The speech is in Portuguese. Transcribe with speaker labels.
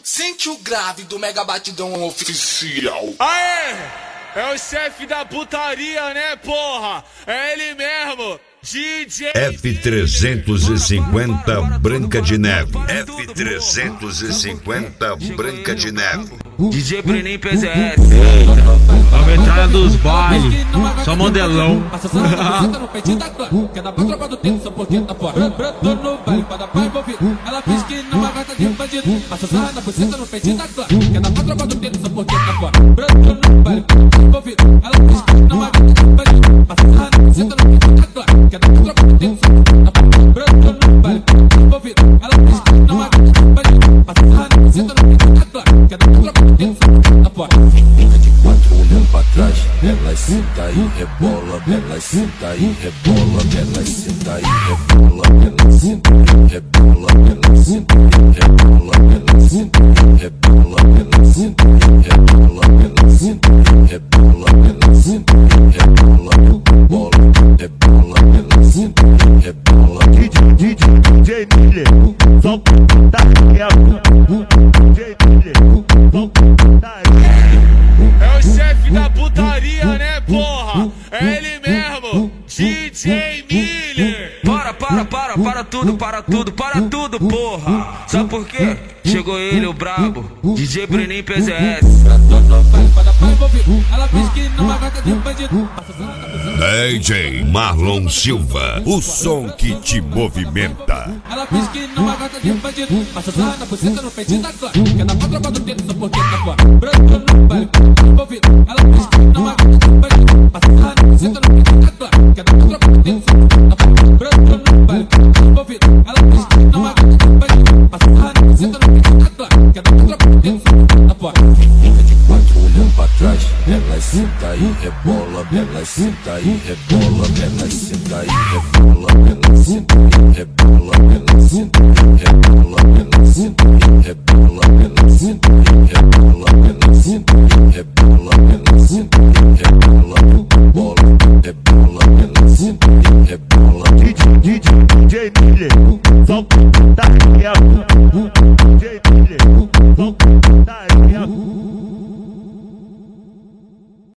Speaker 1: Sente o grave do Mega Batidão Oficial.
Speaker 2: Aê! É o chefe da putaria, né, porra? É ele mesmo, DJ
Speaker 3: F350 Branca de Neve. F350 Branca de Neve.
Speaker 4: DJ Breninho PZS. A metralha dos bailes, só modelão.
Speaker 5: Passa essa senta no peitinho da clã, que é da tropa do tempo, só porque tá fora. Brotou no baile pra dar pai envolvido. Ela diz que não vai gata de bandido. Passa essa senta no peitinho da clã, que é da tropa do tempo, só porque tá fora. Brotou no baile pra dar pai envolvido. Ela diz que não vai gata de bandido. Passa essa senta no peitinho da clã, que é da tropa do tempo, só porque tá fora. Brotou no baile pra dar pai envolvido. Ela diz que não vai gata de bandido. Passa essa senta no peitinho da clã, que é da tropa do tempo, só porque tá fora.
Speaker 6: Fica de quatro olhando pra trás, ela senta e rebola, ela senta e rebola, ela senta e rebola, ela senta e rebola, ela senta e rebola, ela senta e rebola, ela senta e rebola, ela senta e rebola, ela senta e rebola, rebola, rebola, ela senta e rebola.
Speaker 7: DJ Miller, só tá real. DJ Miller, só tá real.
Speaker 2: É o chefe da putaria, né, porra? É ele mesmo, DJ Miller.
Speaker 4: Para tudo, porra. Sabe por quê? Chegou ele, o brabo, DJ Breninho PZS.
Speaker 3: DJ Marlon Silva, o som que te movimenta.
Speaker 5: Ela diz que não vai gata de bandido. Passa essa senta no peitinho da clã, que é da tropa do tempo, só porque tá fora. Brotou no baile envolvido. Ela diz que não vai gata de bandido. Passa essa senta no peitinho da clã, que é da tropa do tempo, só porque tá fora. Brotou no baile envolvido. Ela diz que não vai gata de bandido. Passa essa senta no peitinho da clã, que é da tropa do tempo, só porque tá fora.
Speaker 6: Fica de quatro olhando pra trás, ela senta e rebola, ela senta e rebola, ela senta e rebola, ela senta e rebola, ela senta e rebola, ela senta e rebola, ela senta e rebola, ela senta e rebola, ela senta e rebola, rebola, rebola, ela senta e rebola.
Speaker 7: DJ Miller,